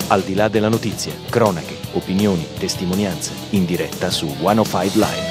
Al di là della notizia, cronache, opinioni, testimonianze, in diretta su 105 Live.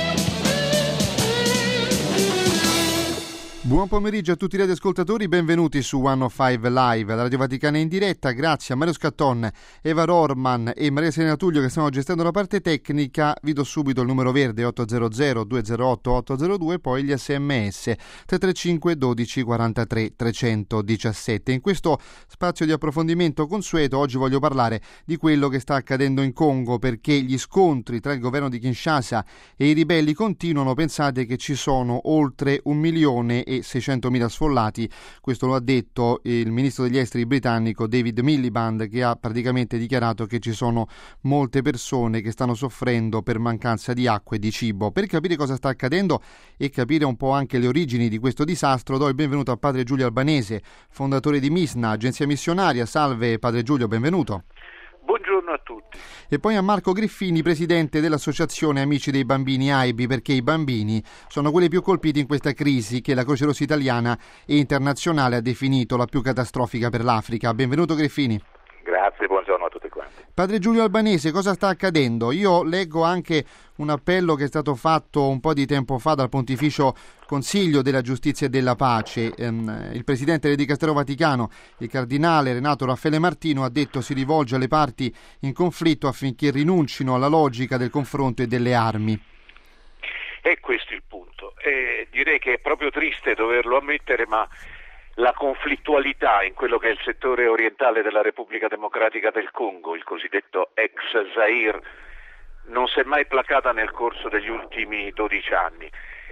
Buon pomeriggio a tutti i radioascoltatori, benvenuti su 105 Live, la Radio Vaticana in diretta. Grazie a Mario Scatton, Eva Rorman e Maria Serena Tullio che stanno gestendo la parte tecnica. Vi do subito il numero verde 800 208 802, poi gli sms 335 12 43 317. In questo spazio di approfondimento consueto oggi voglio parlare di quello che sta accadendo in Congo, perché gli scontri tra il governo di Kinshasa e i ribelli continuano. Pensate che ci sono oltre 1.600.000 sfollati. Questo lo ha detto il ministro degli esteri britannico David Miliband, che ha praticamente dichiarato che ci sono molte persone che stanno soffrendo per mancanza di acqua e di cibo. Per capire cosa sta accadendo e capire un po' anche le origini di questo disastro, do il benvenuto a padre Giulio Albanese, fondatore di MISNA, agenzia missionaria. Salve padre Giulio, benvenuto. Buongiorno a tutti. E poi a Marco Griffini, presidente dell'Associazione Amici dei Bambini AIBI, perché i bambini sono quelli più colpiti in questa crisi che la Croce Rossa italiana e internazionale ha definito la più catastrofica per l'Africa. Benvenuto Griffini. Grazie, buongiorno a tutti quanti. Padre Giulio Albanese, cosa sta accadendo? Io leggo anche un appello che è stato fatto un po' di tempo fa dal Pontificio Consiglio della Giustizia e della Pace. Il presidente del Dicastero Vaticano, il cardinale Renato Raffaele Martino, ha detto si rivolge alle parti in conflitto affinché rinuncino alla logica del confronto e delle armi. E questo è il punto. Direi che è proprio triste doverlo ammettere, ma la conflittualità in quello che è il settore orientale della Repubblica Democratica del Congo, il cosiddetto ex Zaire, non si è mai placata nel corso degli ultimi 12 anni.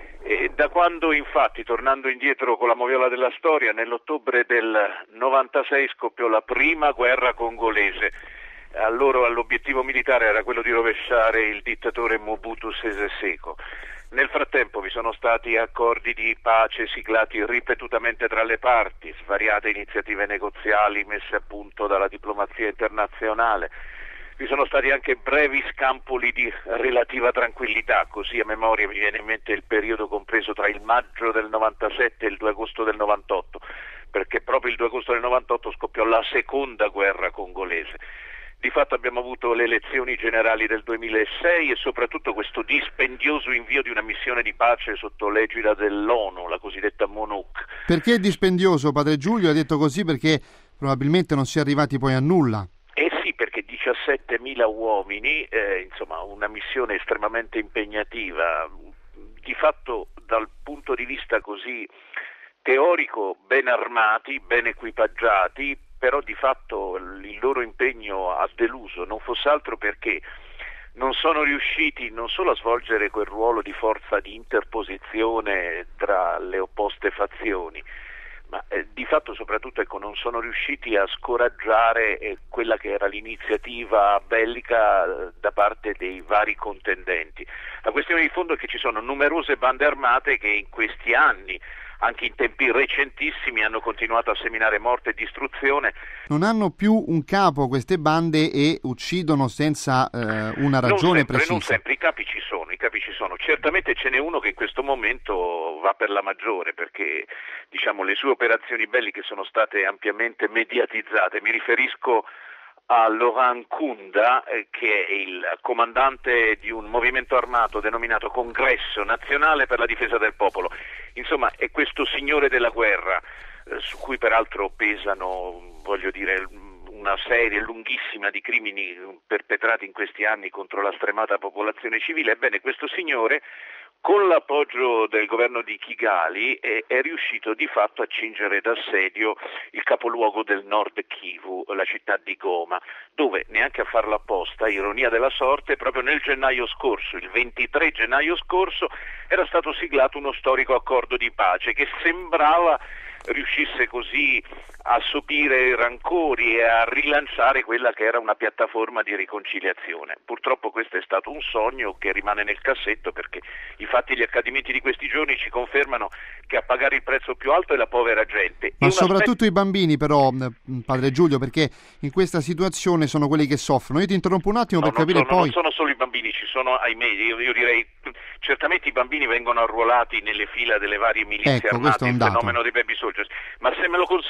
Da quando infatti, tornando indietro con la moviola della storia, nell'ottobre del 96 scoppiò la prima guerra congolese. Allora l'obiettivo militare era quello di rovesciare il dittatore Mobutu Sese Seko. Nel frattempo vi sono stati accordi di pace siglati ripetutamente tra le parti, svariate iniziative negoziali messe a punto dalla diplomazia internazionale. Vi sono stati anche brevi scampoli di relativa tranquillità, così a memoria mi viene in mente il periodo compreso tra il maggio del 97 e il 2 agosto del 98, perché proprio il 2 agosto del 98 scoppiò la seconda guerra congolese. Di fatto abbiamo avuto le elezioni generali del 2006 e soprattutto questo dispendioso invio di una missione di pace sotto l'egida dell'ONU, la cosiddetta MONUC. Perché dispendioso, padre Giulio? Ha detto così perché probabilmente non si è arrivati poi a nulla. Sì, perché 17.000 uomini, insomma una missione estremamente impegnativa, di fatto dal punto di vista così teorico ben armati, ben equipaggiati, però di fatto il loro impegno ha deluso, non fosse altro perché non sono riusciti non solo a svolgere quel ruolo di forza di interposizione tra le opposte fazioni, ma di fatto soprattutto non sono riusciti a scoraggiare quella che era l'iniziativa bellica da parte dei vari contendenti. La questione di fondo è che ci sono numerose bande armate che in questi anni, anche in tempi recentissimi, hanno continuato a seminare morte e distruzione. Non hanno più un capo queste bande e uccidono senza una ragione precisa. Non sempre, i capi ci sono. Certamente ce n'è uno che in questo momento va per la maggiore, perché le sue operazioni belliche sono state ampiamente mediatizzate. Mi riferisco a Laurent Nkunda, che è il comandante di un movimento armato denominato Congresso Nazionale per la Difesa del Popolo. Insomma, è questo signore della guerra, su cui peraltro pesano, una serie lunghissima di crimini perpetrati in questi anni contro la stremata popolazione civile. Ebbene, questo signore, con l'appoggio del governo di Kigali, è riuscito di fatto a cingere d'assedio il capoluogo del Nord Kivu, la città di Goma, dove, neanche a farla apposta, ironia della sorte, proprio nel gennaio scorso, il 23 gennaio scorso, era stato siglato uno storico accordo di pace che sembrava riuscisse così a sopire i rancori e a rilanciare quella che era una piattaforma di riconciliazione. Purtroppo questo è stato un sogno che rimane nel cassetto, perché i fatti e gli accadimenti di questi giorni ci confermano che a pagare il prezzo più alto è la povera gente. Ma soprattutto i bambini, però, padre Giulio, perché in questa situazione sono quelli che soffrono. Io ti interrompo un attimo per capire poi. Non sono solo i bambini, ci sono, ahimè, io direi, certamente i bambini vengono arruolati nelle fila delle varie milizie armate, il fenomeno dei baby soldiers, ma se me lo consente c'è una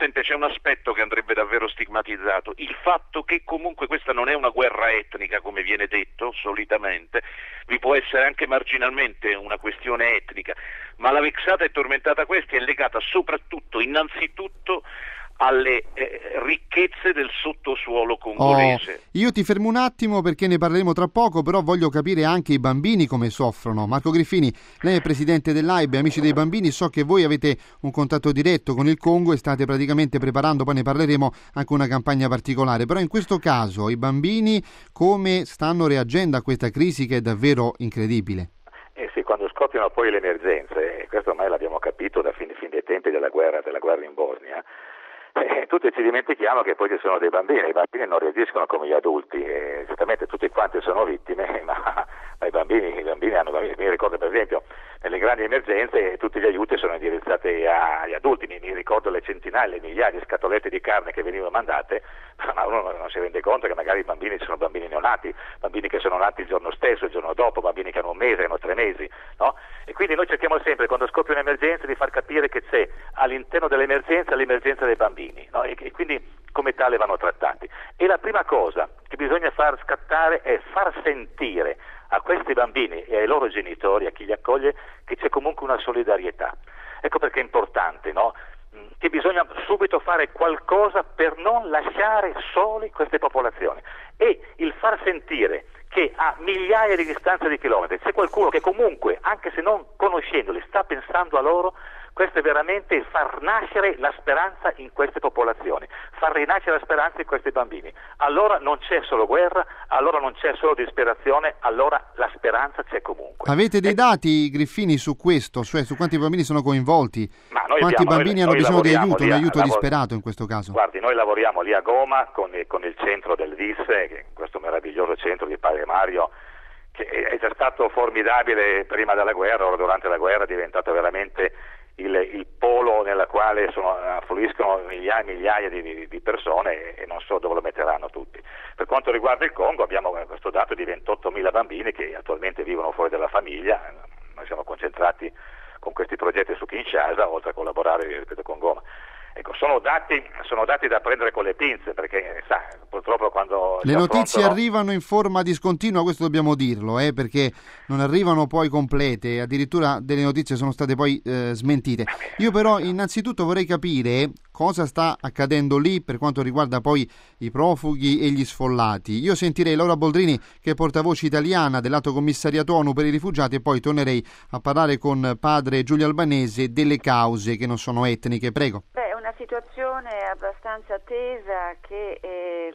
aspetto che andrebbe davvero stigmatizzato, il fatto che comunque questa non è una guerra etnica come viene detto solitamente, vi può essere anche marginalmente una questione etnica, ma la vexata e tormentata questa è legata soprattutto, innanzitutto, alle ricchezze del sottosuolo congolese. Io ti fermo un attimo perché ne parleremo tra poco, però voglio capire anche i bambini come soffrono. Marco Griffini, lei è presidente dell'AIB, Amici dei Bambini, so che voi avete un contatto diretto con il Congo e state praticamente preparando, poi ne parleremo, anche una campagna particolare, però in questo caso i bambini come stanno reagendo a questa crisi che è davvero incredibile? Sì, quando scoppiano poi le emergenze, e questo ormai l'abbiamo capito da fin dei tempi della guerra in Bosnia, tutti ci dimentichiamo che poi ci sono dei bambini, i bambini non reagiscono come gli adulti, certamente tutti quanti sono vittime, ma i bambini hanno bambini. Mi ricordo per esempio nelle grandi emergenze tutti gli aiuti sono indirizzati agli adulti, mi ricordo le centinaia, le migliaia di scatolette di carne che venivano mandate, ma uno non si rende conto che magari i bambini sono bambini neonati, bambini che sono nati il giorno stesso, il giorno dopo, bambini che hanno un mese, hanno 3 mesi, no? E quindi noi cerchiamo sempre, quando scoppia un'emergenza, di far capire che c'è all'interno dell'emergenza l'emergenza dei bambini, no? E quindi come tale vanno trattati. E la prima cosa che bisogna far scattare è far sentire a questi bambini e ai loro genitori, a chi li accoglie, che c'è comunque una solidarietà. Ecco perché è importante, no? Che bisogna subito fare qualcosa per non lasciare soli queste popolazioni e il far sentire che a migliaia di distanze di chilometri c'è qualcuno che comunque, anche se non conoscendoli, sta pensando a loro. Questo è veramente far nascere la speranza in queste popolazioni, far rinascere la speranza in questi bambini. Allora non c'è solo guerra, allora non c'è solo disperazione, allora la speranza c'è comunque. Avete dei dati, Griffini, su questo, cioè su quanti bambini sono coinvolti? Quanti bambini hanno bisogno di aiuto, un aiuto disperato in questo caso? Guardi, noi lavoriamo lì a Goma con il centro del VIS, che è questo meraviglioso centro di Padre Mario, che è già stato formidabile prima della guerra, ora durante la guerra è diventato veramente il polo nella quale affluiscono migliaia di persone e non so dove lo metteranno tutti. Per quanto riguarda il Congo abbiamo questo dato di 28.000 bambini che attualmente vivono fuori dalla famiglia. Noi siamo concentrati con questi progetti su Kinshasa, oltre a collaborare, ripeto, con Goma. Ecco, sono dati da prendere con le pinze, perché purtroppo quando le notizie arrivano in forma discontinua, questo dobbiamo dirlo, perché non arrivano poi complete, addirittura delle notizie sono state poi smentite. Io però innanzitutto vorrei capire cosa sta accadendo lì per quanto riguarda poi i profughi e gli sfollati. Io sentirei Laura Boldrini, che è portavoce italiana dell'Alto Commissariato ONU per i rifugiati, e poi tornerei a parlare con padre Giulio Albanese delle cause che non sono etniche. Prego. Una situazione abbastanza tesa che,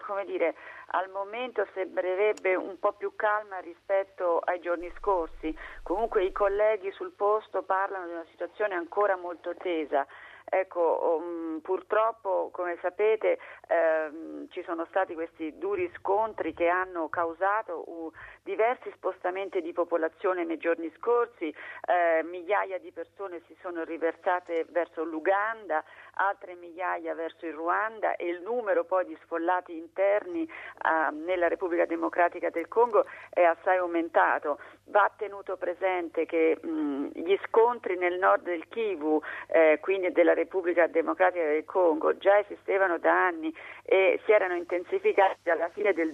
al momento sembrerebbe un po' più calma rispetto ai giorni scorsi. Comunque i colleghi sul posto parlano di una situazione ancora molto tesa. Ecco, purtroppo, come sapete, ci sono stati questi duri scontri che hanno causato diversi spostamenti di popolazione nei giorni scorsi, migliaia di persone si sono riversate verso l'Uganda, altre migliaia verso il Ruanda e il numero poi di sfollati interni nella Repubblica Democratica del Congo è assai aumentato. Va tenuto presente che gli scontri nel nord del Kivu, quindi della Repubblica Democratica del Congo, già esistevano da anni e si erano intensificati dalla fine del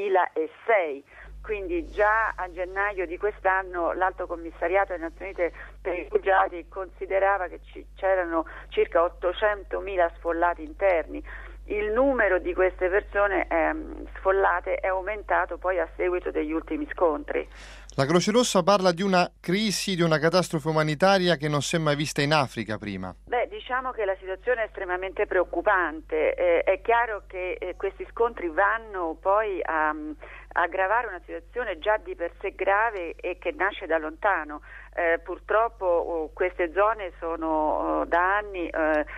2006. Quindi già a gennaio di quest'anno l'Alto Commissariato delle Nazioni Unite per i rifugiati considerava che c'erano circa 800.000 sfollati interni. Il numero di queste persone sfollate è aumentato poi a seguito degli ultimi scontri. La Croce Rossa parla di una crisi, di una catastrofe umanitaria che non si è mai vista in Africa prima. Diciamo che la situazione è estremamente preoccupante. È chiaro che questi scontri vanno poi a aggravare una situazione già di per sé grave e che nasce da lontano. Purtroppo queste zone sono da anni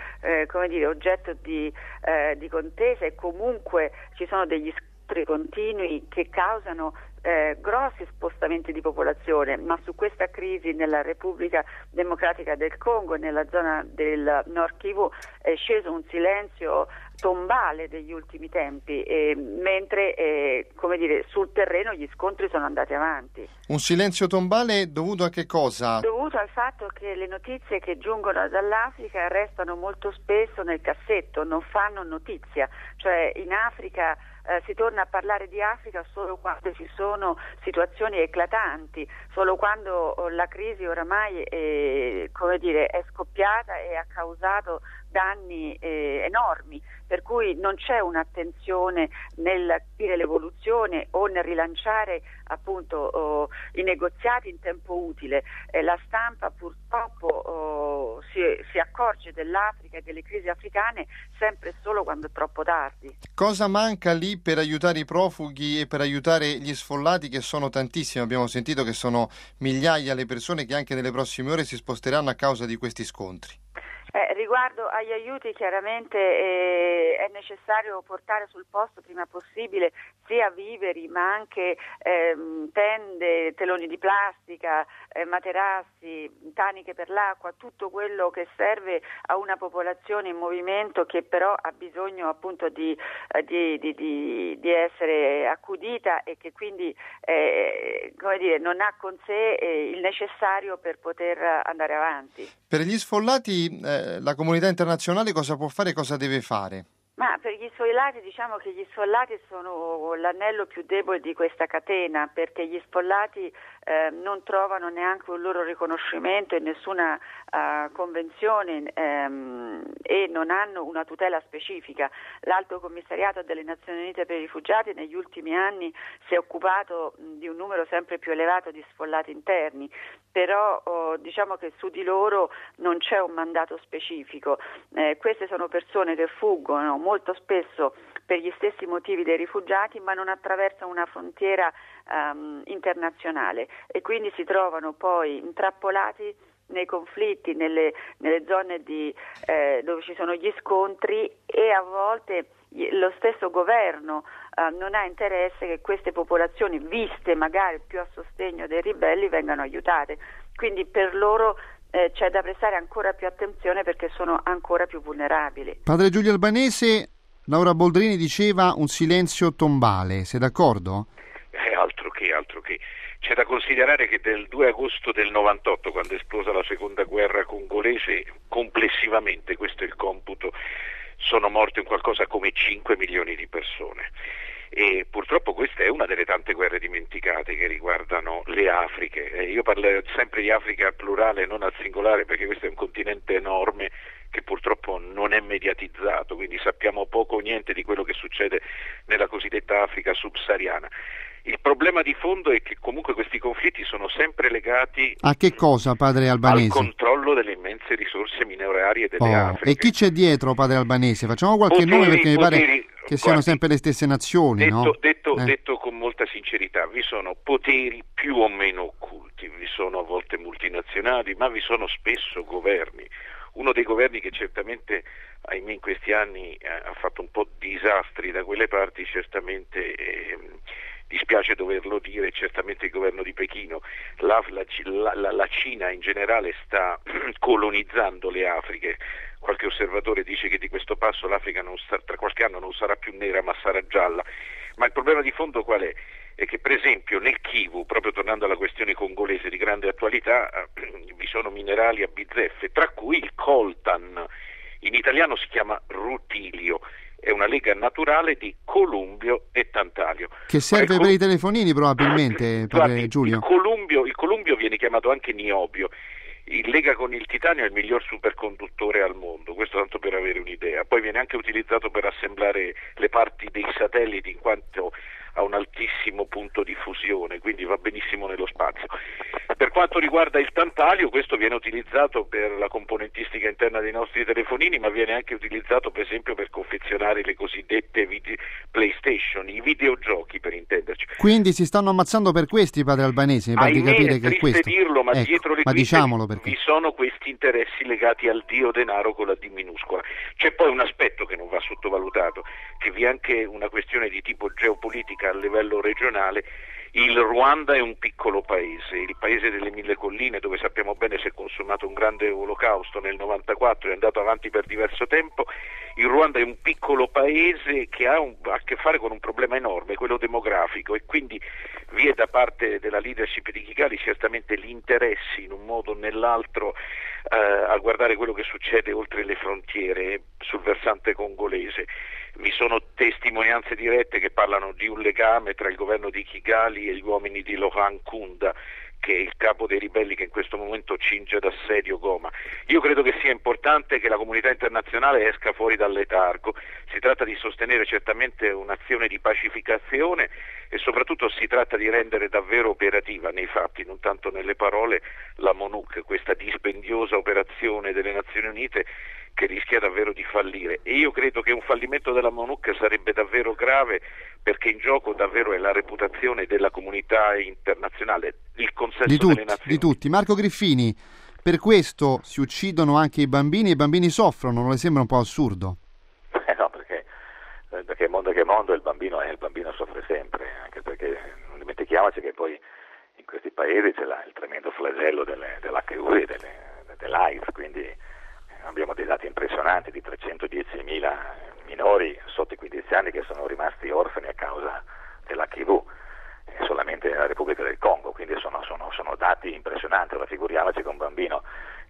oggetto di contesa e comunque ci sono degli scontri continui che causano grossi spostamenti di popolazione, ma su questa crisi nella Repubblica Democratica del Congo e nella zona del Nord Kivu è sceso un silenzio tombale degli ultimi tempi, mentre sul terreno gli scontri sono andati avanti. Un silenzio tombale dovuto a che cosa? Dovuto al fatto che le notizie che giungono dall'Africa restano molto spesso nel cassetto, non fanno notizia, cioè in Africa si torna a parlare di Africa solo quando ci sono situazioni eclatanti, solo quando la crisi oramai è scoppiata e ha causato danni enormi, per cui non c'è un'attenzione nel capire l'evoluzione o nel rilanciare appunto i negoziati in tempo utile. La stampa purtroppo si accorge dell'Africa e delle crisi africane sempre e solo quando è troppo tardi. Cosa manca lì per aiutare i profughi e per aiutare gli sfollati, che sono tantissimi? Abbiamo sentito che sono migliaia le persone che anche nelle prossime ore si sposteranno a causa di questi scontri. Riguardo agli aiuti, chiaramente è necessario portare sul posto prima possibile sia viveri ma anche tende, teloni di plastica, materassi, taniche per l'acqua, tutto quello che serve a una popolazione in movimento che però ha bisogno appunto di essere accudita e che quindi non ha con sé il necessario per poter andare avanti. Per gli sfollati la comunità internazionale cosa può fare e cosa deve fare? Ma per gli sfollati diciamo che gli sfollati sono l'anello più debole di questa catena, perché gli sfollati non trovano neanche un loro riconoscimento in nessuna convenzione e non hanno una tutela specifica. L'Alto Commissariato delle Nazioni Unite per i Rifugiati negli ultimi anni si è occupato di un numero sempre più elevato di sfollati interni, però diciamo che su di loro non c'è un mandato specifico. Queste sono persone che fuggono molto spesso per gli stessi motivi dei rifugiati, ma non attraversano una frontiera internazionale e quindi si trovano poi intrappolati nei conflitti, nelle zone dove ci sono gli scontri, e a volte lo stesso governo non ha interesse che queste popolazioni, viste magari più a sostegno dei ribelli, vengano aiutate. Quindi per loro c'è da prestare ancora più attenzione perché sono ancora più vulnerabili. Padre Giulio Albanese, Laura Boldrini diceva un silenzio tombale, sei d'accordo? Altro che. C'è da considerare che del 2 agosto del 98, quando è esplosa la seconda guerra congolese, complessivamente, questo è il computo, sono morte in qualcosa come 5 milioni di persone. E purtroppo questa è una delle tante guerre dimenticate che riguardano le Afriche. Io parlo sempre di Africa al plurale, non al singolare, perché questo è un continente enorme che purtroppo non è mediatizzato, quindi sappiamo poco o niente di quello che succede nella cosiddetta Africa subsahariana. Il problema di fondo è che comunque questi conflitti sono sempre legati a che cosa, padre Albanese? Al controllo delle immense risorse minerarie delle Afriche. E chi c'è dietro, padre Albanese? Facciamo qualche nome, perché mi pare che siano sempre le stesse nazioni, detto con molta sincerità, vi sono poteri più o meno occulti, vi sono a volte multinazionali, ma vi sono spesso governi. Uno dei governi che certamente, ahimè, in questi anni ha fatto un po' disastri da quelle parti, certamente dispiace doverlo dire, certamente il governo di Pechino. La Cina in generale sta colonizzando le Afriche. Qualche osservatore dice che di questo passo l'Africa tra qualche anno non sarà più nera ma sarà gialla. Ma il problema di fondo qual è? È che per esempio nel Kivu, proprio tornando alla questione congolese di grande attualità, vi sono minerali a bizzeffe, tra cui il coltan, in italiano si chiama rutilio, è una lega naturale di columbio e tantalio. Che serve per i telefonini probabilmente, padre Giulio. Il columbio viene chiamato anche niobio. Il lega con il titanio è il miglior superconduttore al mondo, questo tanto per avere un'idea. Poi viene anche utilizzato per assemblare le parti dei satelliti, in quanto ha un altissimo punto di fusione, quindi va benissimo nello spazio. Per quanto riguarda il tantalio, questo viene utilizzato per la componentistica interna dei nostri telefonini, ma viene anche utilizzato per esempio per confezionare le cosiddette PlayStation, i videogiochi per intenderci. Quindi si stanno ammazzando per questi, padre Albanese, mi pare di capire che è questo. Dirlo, ma dietro le quinte vi sono questi interessi legati al dio denaro con la D minuscola. C'è poi un aspetto che non va sottovalutato, che vi è anche una questione di tipo geopolitica a livello regionale. Il Ruanda è un piccolo paese, il paese delle mille colline, dove sappiamo bene si è consumato un grande olocausto nel 94, è andato avanti per diverso tempo Il Ruanda è un piccolo paese che ha a che fare con un problema enorme, quello demografico, e quindi vi è da parte della leadership di Kigali certamente l'interesse in un modo o nell'altro a guardare quello che succede oltre le frontiere sul versante congolese. Vi sono testimonianze dirette che parlano di un legame tra il governo di Kigali e gli uomini di Laurent Nkunda, che è il capo dei ribelli che in questo momento cinge d'assedio Goma. Io credo che sia importante che la comunità internazionale esca fuori dal letargo. Si tratta di sostenere certamente un'azione di pacificazione e soprattutto si tratta di rendere davvero operativa nei fatti, non tanto nelle parole, la MONUC, questa dispendiosa operazione delle Nazioni Unite che rischia davvero di fallire. E io credo che un fallimento della MONUC sarebbe davvero grave, perché in gioco davvero è la reputazione della comunità internazionale, il consenso delle nazioni. Di tutti. Marco Griffini, per questo si uccidono anche i bambini e i bambini soffrono, non le sembra un po' assurdo? No, perché mondo che mondo il bambino soffre sempre, anche perché non dimentichiamoci che poi in questi paesi c'è il tremendo flagello dell'HIV e dell'AIDS, quindi abbiamo dei dati impressionanti di 310.000 minori sotto i 15 anni che sono rimasti orfani a causa dell'HIV solamente nella Repubblica del Congo, quindi sono dati impressionanti. Ora figuriamoci che un bambino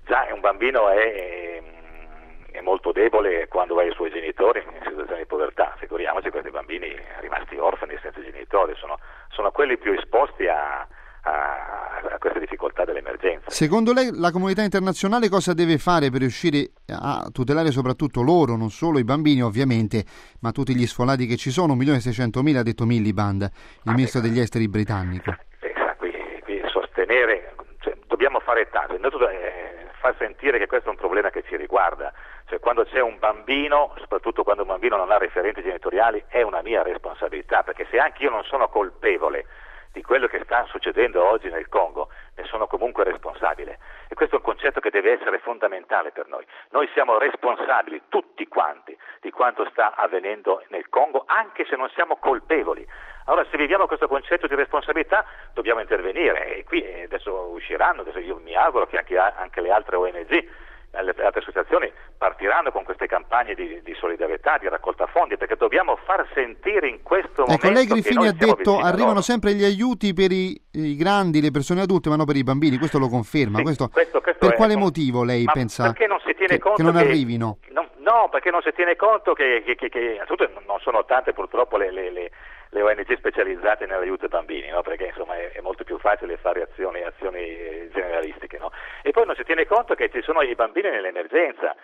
è molto debole quando va ai suoi genitori in situazione di povertà, figuriamoci questi bambini rimasti orfani senza genitori, sono quelli più esposti a queste difficoltà dell'emergenza. Secondo lei la comunità internazionale cosa deve fare per riuscire a tutelare soprattutto loro, non solo i bambini ovviamente, ma tutti gli sfollati che ci sono? 1.600.000 ha detto Miliband, il ministro degli esteri britannico. Qui sostenere, dobbiamo fare tanto, innanzitutto far sentire che questo è un problema che ci riguarda, cioè quando c'è un bambino, soprattutto quando un bambino non ha referenti genitoriali, è una mia responsabilità, perché se anche io non sono colpevole di quello che sta succedendo oggi nel Congo, ne sono comunque responsabile, e questo è un concetto che deve essere fondamentale per noi. Noi siamo responsabili tutti quanti di quanto sta avvenendo nel Congo, anche se non siamo colpevoli. Allora, se viviamo questo concetto di responsabilità dobbiamo intervenire, e qui adesso io mi auguro che anche le altre ONG, le altre associazioni partiranno con queste campagne di solidarietà, di raccolta fondi, perché dobbiamo far sentire in questo momento. Lei Griffini ha detto arrivano sempre gli aiuti per i grandi, le persone adulte, ma non per i bambini, questo lo conferma. Sì, questo per quale motivo lei pensa perché non si tiene conto che non arrivino? No, perché non si tiene conto che non sono tante purtroppo le ONG specializzate nell'aiuto ai bambini, no? Perché insomma è molto più facile fare azioni generalistiche, no? E poi non si tiene conto che ci sono i bambini nell'emergenza.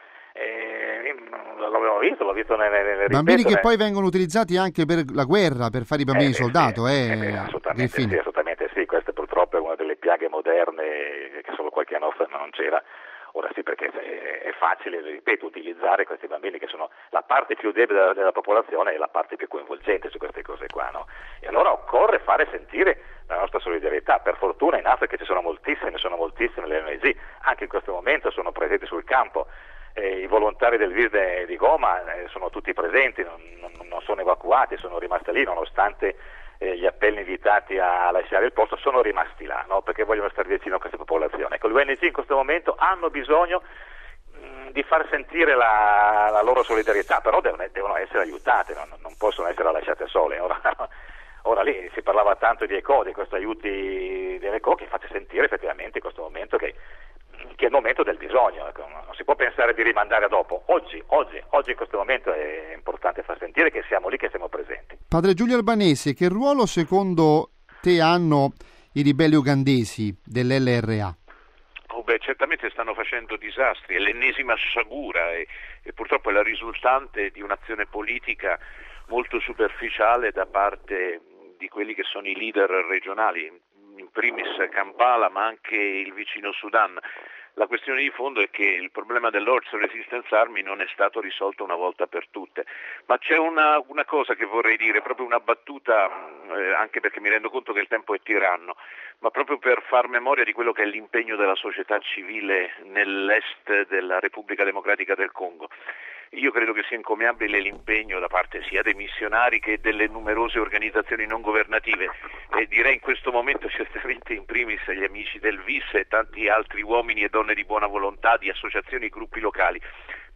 L'ho visto nelle bambini che poi vengono utilizzati anche per la guerra, per fare i bambini soldato, assolutamente sì, questa purtroppo è una delle piaghe moderne che solo qualche anno fa non c'era. Ora sì, perché è facile, ripeto, utilizzare questi bambini che sono la parte più debole della popolazione e la parte più coinvolgente su queste cose qua, no? E allora occorre fare sentire la nostra solidarietà. Per fortuna in Africa ci sono moltissime le ONG, anche in questo momento sono presenti sul campo. I volontari del VIR di Goma sono tutti presenti, non sono evacuati, sono rimasti lì nonostante gli appelli invitati a lasciare il posto, sono rimasti là, no? Perché vogliono stare vicino a questa popolazione. Ecco, le ONG in questo momento hanno bisogno di far sentire la loro solidarietà, però devono essere aiutate, non possono essere lasciate sole. Ora lì si parlava tanto di ECO, di questi aiuti dell'ECO, che faccia sentire effettivamente in questo momento che è il momento del bisogno, ecco. Non si può pensare di rimandare a dopo. Oggi in questo momento è importante far sentire che siamo lì, che siamo presenti. Padre Giulio Albanese, che ruolo secondo te hanno i ribelli ugandesi dell'LRA? Certamente stanno facendo disastri, è l'ennesima sciagura e purtroppo è la risultante di un'azione politica molto superficiale da parte di quelli che sono i leader regionali, in primis Kampala ma anche il vicino Sudan. La questione di fondo è che il problema dell'Lord's Resistance Army non è stato risolto una volta per tutte, ma c'è una cosa che vorrei dire, proprio una battuta, anche perché mi rendo conto che il tempo è tiranno, ma proprio per far memoria di quello che è l'impegno della società civile nell'est della Repubblica Democratica del Congo. Io credo che sia encomiabile l'impegno da parte sia dei missionari che delle numerose organizzazioni non governative, e direi in questo momento certamente in primis gli amici del VIS e tanti altri uomini e donne di buona volontà, di associazioni e gruppi locali,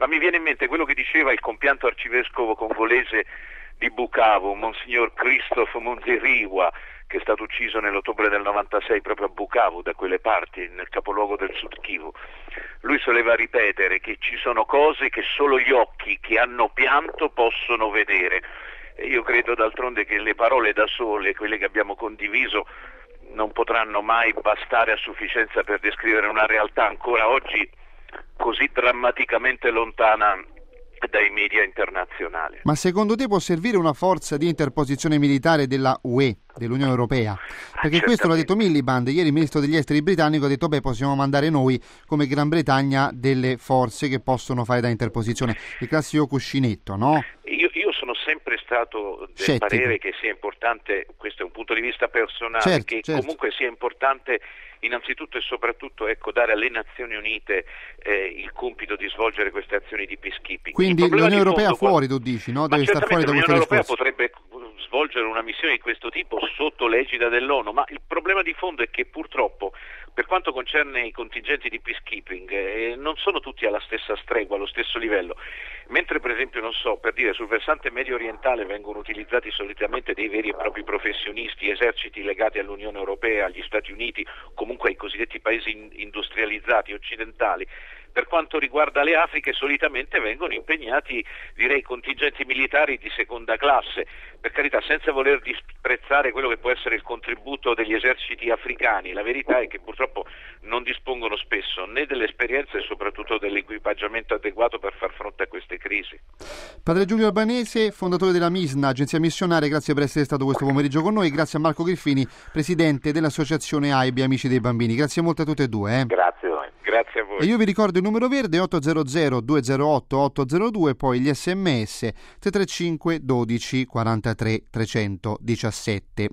Ma mi viene in mente quello che diceva il compianto arcivescovo congolese di Bukavu, Monsignor Christophe Munziriwa, che è stato ucciso nell'ottobre del 96 proprio a Bukavu, da quelle parti, nel capoluogo del Sud Kivu. Lui soleva ripetere che ci sono cose che solo gli occhi che hanno pianto possono vedere. E io credo d'altronde che le parole da sole, quelle che abbiamo condiviso, non potranno mai bastare a sufficienza per descrivere una realtà ancora oggi così drammaticamente lontana dai media internazionali. Ma secondo te può servire una forza di interposizione militare della UE, dell'Unione Europea? Perché questo l'ha detto Miliband, ieri il ministro degli esteri britannico ha detto possiamo mandare noi come Gran Bretagna delle forze che possono fare da interposizione, il classico cuscinetto, no? Io sono sempre stato del Scettico. parere che sia importante, questo è un punto di vista personale, certo. Comunque sia importante innanzitutto e soprattutto dare alle Nazioni Unite il compito di svolgere queste azioni di peacekeeping. Quindi l'Unione Europea fuori, tu dici, no? Deve stare fuori da questo discorso. L'Unione Europea potrebbe svolgere una missione di questo tipo sotto l'egida dell'ONU, ma il problema di fondo è che purtroppo per quanto concerne i contingenti di peacekeeping non sono tutti alla stessa stregua, allo stesso livello. Mentre per esempio, per dire, sul versante medio orientale vengono utilizzati solitamente dei veri e propri professionisti, eserciti legati all'Unione Europea, agli Stati Uniti, comunque ai cosiddetti paesi industrializzati occidentali. Per quanto riguarda le Afriche solitamente vengono impegnati, contingenti militari di seconda classe, per carità, senza voler disprezzare quello che può essere il contributo degli eserciti africani. La verità è che purtroppo non dispongono spesso né dell'esperienza e soprattutto dell'equipaggiamento adeguato per far fronte a queste crisi. Padre Giulio Albanese, fondatore della MISNA, agenzia missionaria, grazie per essere stato questo pomeriggio con noi. Grazie a Marco Griffini, presidente dell'associazione AIBI Amici dei Bambini. Grazie molto a tutte e due. Grazie a voi. Grazie a voi. E io vi ricordo il numero verde 800 208 802, poi gli SMS 335 12 43 317.